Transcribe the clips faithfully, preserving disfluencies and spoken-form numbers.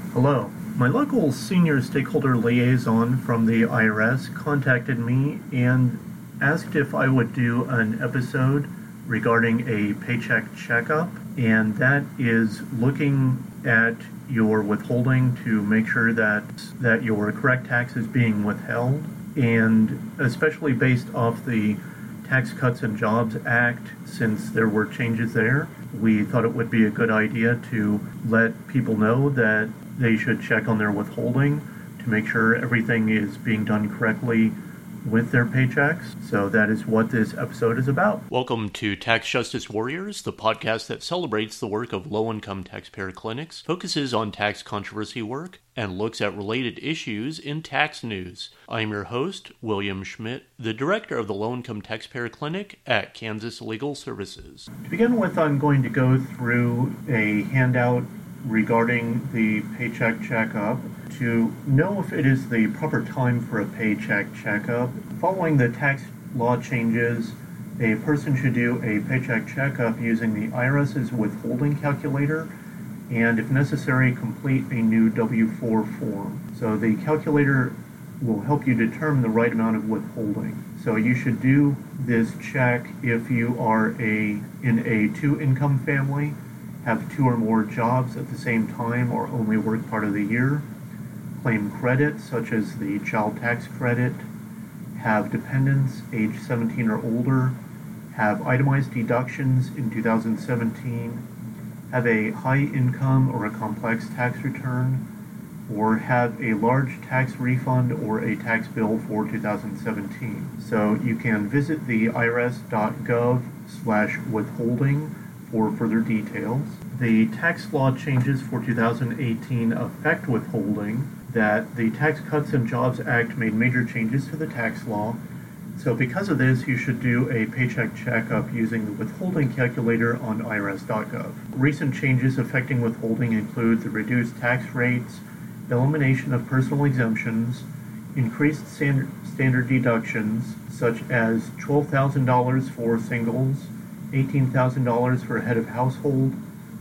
Hello. My local senior stakeholder liaison from the I R S contacted me and asked if I would do an episode regarding a paycheck checkup, and that is looking at your withholding to make sure that that your correct tax is being withheld, and especially based off the Tax Cuts and Jobs Act, since there were changes there, we thought it would be a good idea to let people know that they should check on their withholding to make sure everything is being done correctly with their paychecks. So that is what this episode is about. Welcome to Tax Justice Warriors, the podcast that celebrates the work of low-income taxpayer clinics, focuses on tax controversy work, and looks at related issues in tax news. I'm your host, William Schmidt, the director of the Low-Income Taxpayer Clinic at Kansas Legal Services. To begin with, I'm going to go through a handout regarding the paycheck checkup to know if it is the proper time for a paycheck checkup. Following the tax law changes, a person should do a paycheck checkup using the IRS's withholding calculator and, if necessary, complete a new W four form. So the calculator will help you determine the right amount of withholding. So you should do this check if you are a in a two-income family, have two or more jobs at the same time, or only work part of the year, claim credits such as the child tax credit, have dependents age seventeen or older, have itemized deductions in two thousand seventeen, have a high income or a complex tax return, or have a large tax refund or a tax bill for two thousand seventeen. So you can visit the irs.gov slash withholding for further details. The tax law changes for two thousand eighteen affect withholding, that the Tax Cuts and Jobs Act made major changes to the tax law. So because of this, you should do a paycheck checkup using the withholding calculator on irs dot gov. Recent changes affecting withholding include the reduced tax rates, elimination of personal exemptions, increased standard, standard deductions such as twelve thousand dollars for singles, eighteen thousand dollars for a head of household,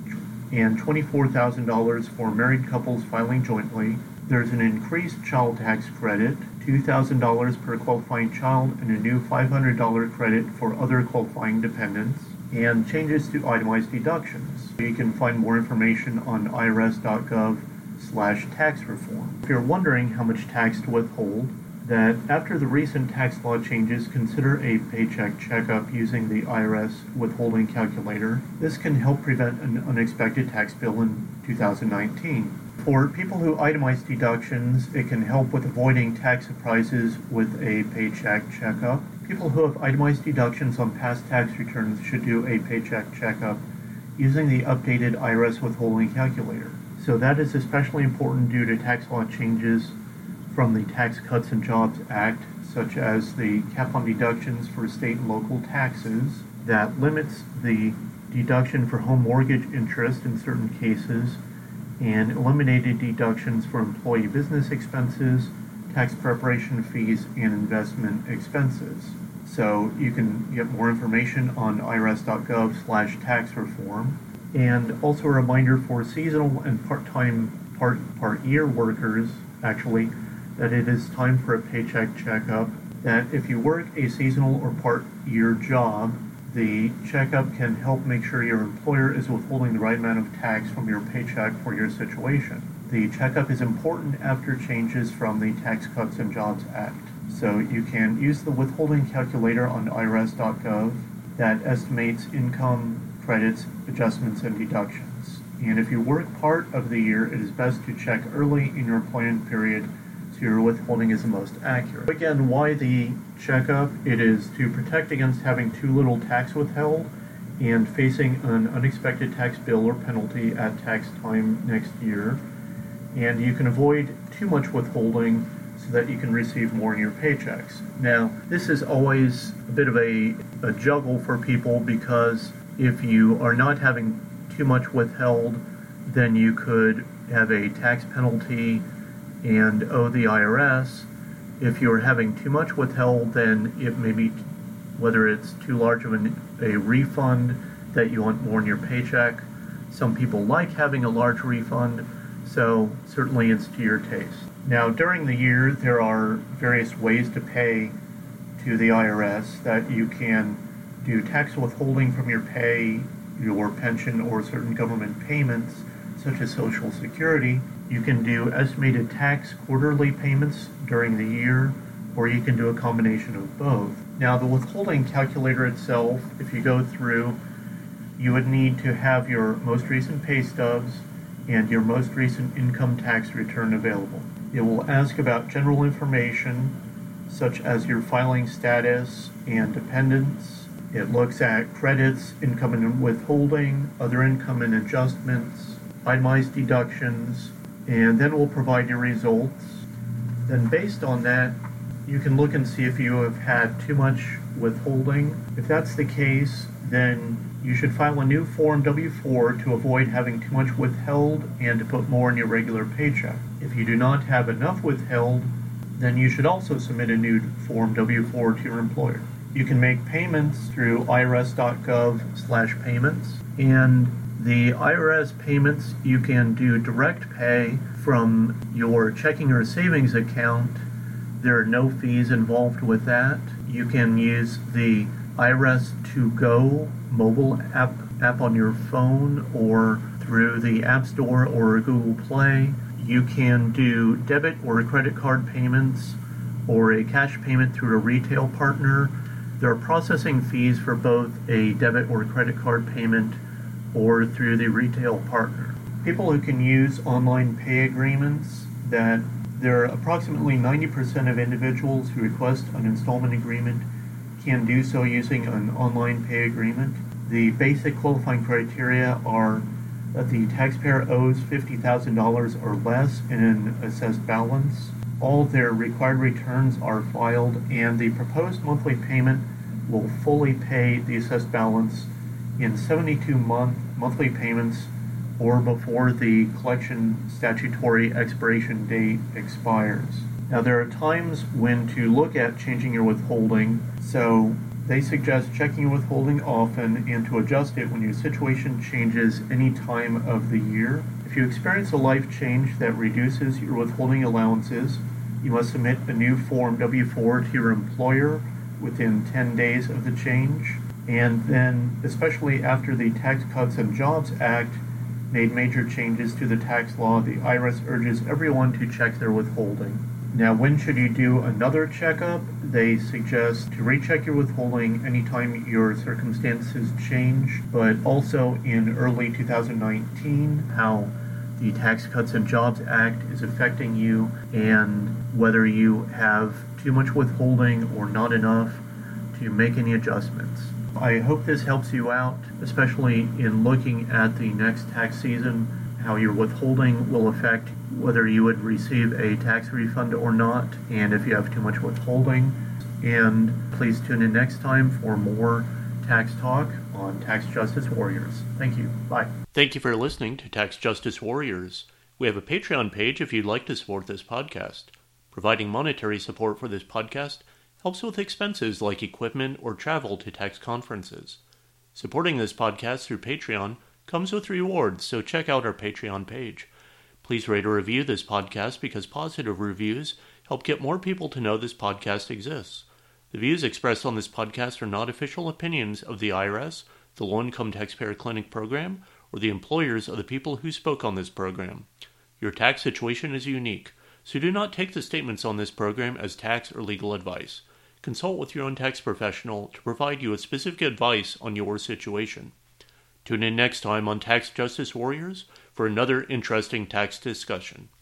and twenty-four thousand dollars for married couples filing jointly. There's an increased child tax credit, two thousand dollars per qualifying child, and a new five hundred dollars credit for other qualifying dependents, and changes to itemized deductions. You can find more information on irs.gov slash tax reform. If you're wondering how much tax to withhold, that after the recent tax law changes, consider a paycheck checkup using the I R S withholding calculator. This can help prevent an unexpected tax bill in two thousand nineteen. For people who itemize deductions, it can help with avoiding tax surprises with a paycheck checkup. People who have itemized deductions on past tax returns should do a paycheck checkup using the updated I R S withholding calculator. So that is especially important due to tax law changes from the Tax Cuts and Jobs Act, such as the cap on deductions for state and local taxes that limits the deduction for home mortgage interest in certain cases, and eliminated deductions for employee business expenses, tax preparation fees, and investment expenses. So you can get more information on irs.gov slash tax reform. And also a reminder for seasonal and part-time, part, part-year workers, actually, that it is time for a paycheck checkup, that if you work a seasonal or part-year job, the checkup can help make sure your employer is withholding the right amount of tax from your paycheck for your situation. The checkup is important after changes from the Tax Cuts and Jobs Act. So you can use the withholding calculator on irs dot gov that estimates income, credits, adjustments, and deductions. And if you work part of the year, it is best to check early in your employment period so your withholding is the most accurate. Again, why the checkup? It is to protect against having too little tax withheld and facing an unexpected tax bill or penalty at tax time next year. And you can avoid too much withholding so that you can receive more in your paychecks. Now, this is always a bit of a, a juggle for people, because if you are not having too much withheld, then you could have a tax penalty and owe the I R S. If you're having too much withheld, then it may be, whether it's too large of an, a refund that you want more in your paycheck. Some people like having a large refund, so certainly it's to your taste. Now, during the year, there are various ways to pay to the I R S that you can do tax withholding from your pay, your pension, or certain government payments, such as Social Security. You can do estimated tax quarterly payments during the year, or you can do a combination of both. Now, the withholding calculator itself, if you go through, you would need to have your most recent pay stubs and your most recent income tax return available. It will ask about general information, such as your filing status and dependents. It looks at credits, income and withholding, other income and adjustments, itemized deductions, and then we'll provide your results. Then based on that, you can look and see if you have had too much withholding. If that's the case, then you should file a new Form W four to avoid having too much withheld and to put more in your regular paycheck. If you do not have enough withheld, then you should also submit a new Form W four to your employer. You can make payments through irs.gov slash payments, and the I R S payments, you can do direct pay from your checking or savings account. There are no fees involved with that. You can use the I R S To Go mobile app, app on your phone or through the App Store or Google Play. You can do debit or credit card payments or a cash payment through a retail partner. There are processing fees for both a debit or credit card payment or through the retail partner. People who can use online pay agreements, that there are approximately ninety percent of individuals who request an installment agreement can do so using an online pay agreement. The basic qualifying criteria are that the taxpayer owes fifty thousand dollars or less in an assessed balance. All of their required returns are filed, and the proposed monthly payment will fully pay the assessed balance in seventy-two month monthly payments or before the collection statutory expiration date expires. Now, there are times when to look at changing your withholding, so they suggest checking your withholding often and to adjust it when your situation changes any time of the year. If you experience a life change that reduces your withholding allowances, you must submit a new Form W four to your employer within ten days of the change. And then, especially after the Tax Cuts and Jobs Act made major changes to the tax law, the I R S urges everyone to check their withholding. Now, when should you do another checkup? They suggest to recheck your withholding anytime your circumstances change, but also in early two thousand nineteen, how the Tax Cuts and Jobs Act is affecting you and whether you have too much withholding or not enough to make any adjustments. I hope this helps you out, especially in looking at the next tax season, how your withholding will affect whether you would receive a tax refund or not, and if you have too much withholding. And please tune in next time for more tax talk on Tax Justice Warriors. Thank you. Bye. Thank you for listening to Tax Justice Warriors. We have a Patreon page if you'd like to support this podcast. Providing monetary support for this podcast helps with expenses like equipment or travel to tax conferences. Supporting this podcast through Patreon comes with rewards, so check out our Patreon page. Please rate or review this podcast because positive reviews help get more people to know this podcast exists. The views expressed on this podcast are not official opinions of the I R S, the Low Income Taxpayer Clinic program, or the employers of the people who spoke on this program. Your tax situation is unique, so do not take the statements on this program as tax or legal advice. Consult with your own tax professional to provide you with specific advice on your situation. Tune in next time on Tax Justice Warriors for another interesting tax discussion.